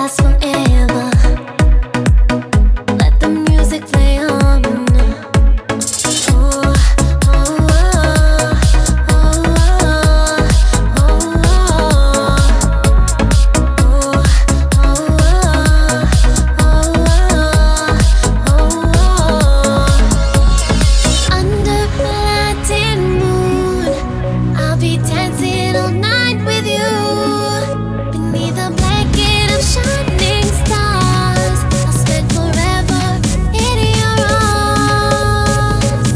last forever. Let the music play on. Oh, oh, oh, oh, under the Latin moon, I'll be dancing all night with you. Beneath a blanket of shining stars, I'll spend forever in your arms.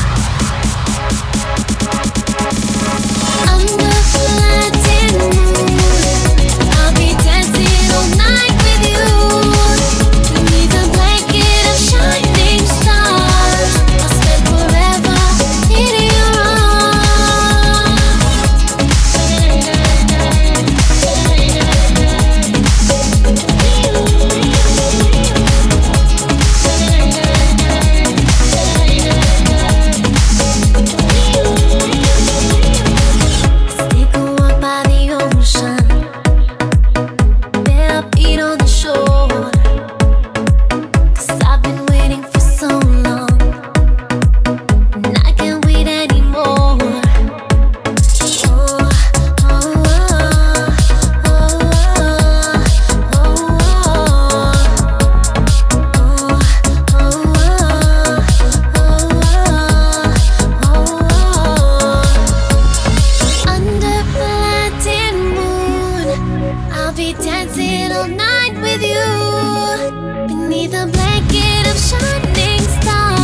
Under the Latin moon, I'll be dancing all night with you. Beneath a blanket of shining stars, I'll spend forever in your arms. Stick a walk by the ocean, bare feet on the shore. 'Cause I've been waiting for so long, and I can't wait anymore. Oh, oh, oh, oh, oh, under the Latin moon, I'll be dancing all night with you. Beneath a blanket of shining stars,